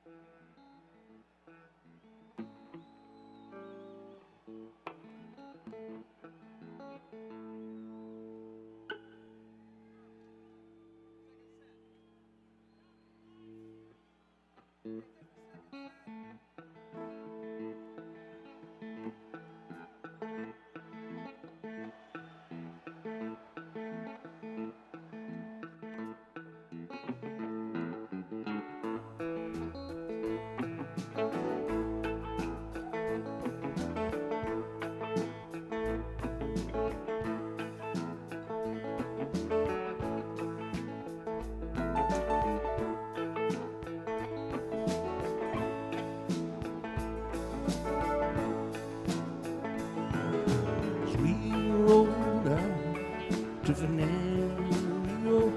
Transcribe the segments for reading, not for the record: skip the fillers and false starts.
To Venerio,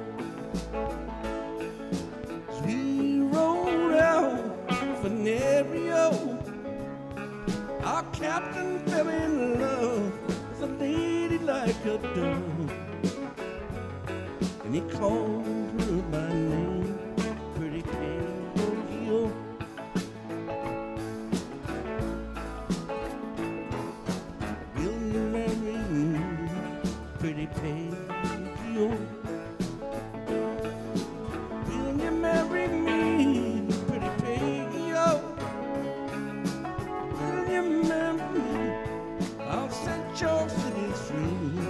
as we rode out to Venerio, our captain fell in love with a lady like a dove, and he called her by name, Pretty Peggy-O. Will you marry me, Pretty Peggy-O? Will you marry me, Pretty Peggy-O? Will you marry me? I'll set your city free.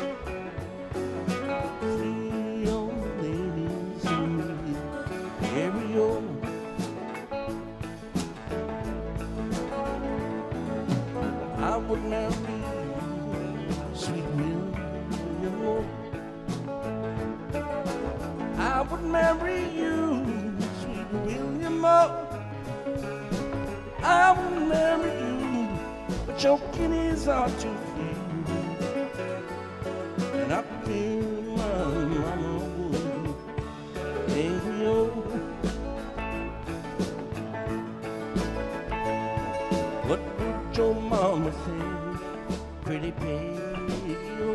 Three old ladies and me, Peggy-O. I would marry you, sweet William. I would marry you, sweet William. I would marry you, but your kidneys are too few, and I feel my mama would hang you. What would your mama say, Pretty Peggy-O?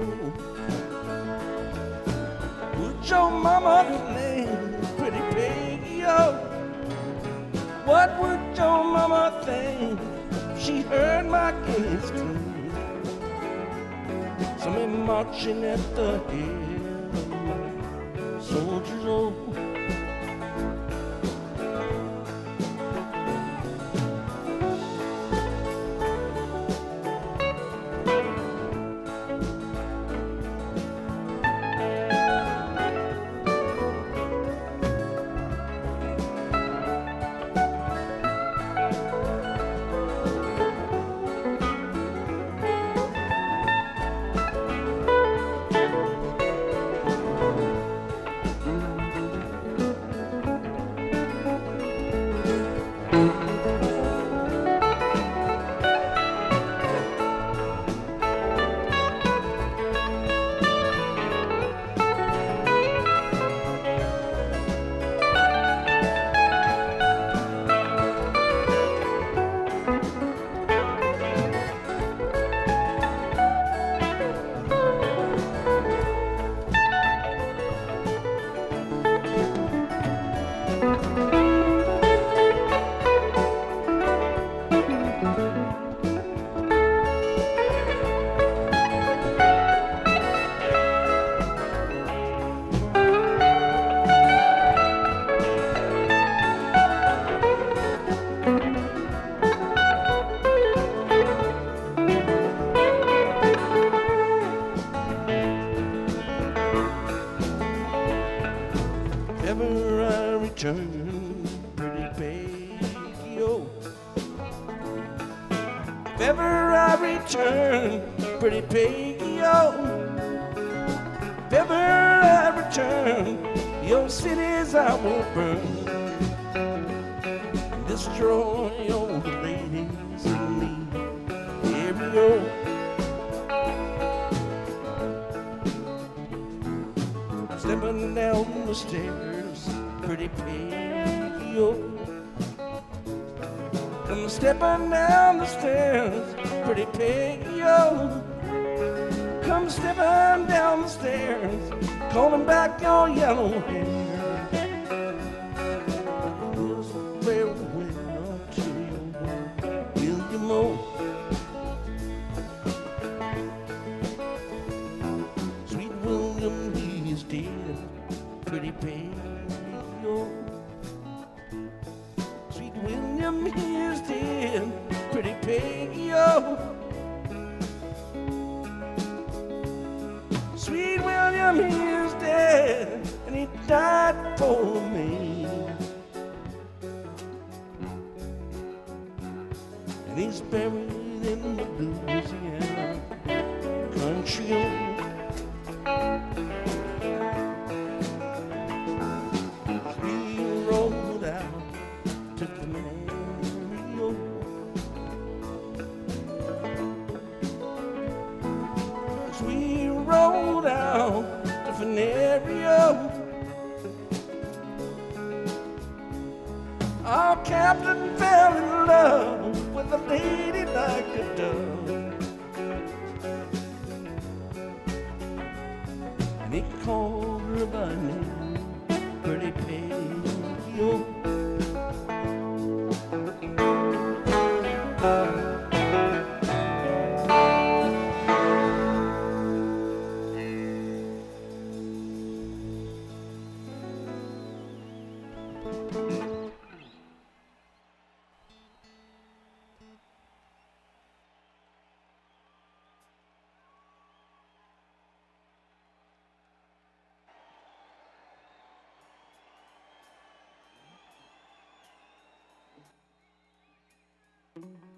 Would your mama think, Pretty Peggy-O? What would your mama think if she heard my Guinness tune? Somebody marching at the head of my soldiers' old. Ever I return, Pretty Peggy-O. If ever I return, Pretty Peggy-O. If ever I return, your cities I will burn, destroy your ladies and me, Peggy-O. Stepping down the stairs, Pretty Peggy-O. Come stepping down the stairs, Pretty Peggy-O. Come stepping down the stairs, calling back your yellow hair. This farewell him he is dead, and he died for me. And he's buried in the Louisiana country road. We rode out to Canario. We rode out to Canario. Our captain fell in love with a lady like a dove, and he called her by name, Pretty Pale. Mm-hmm.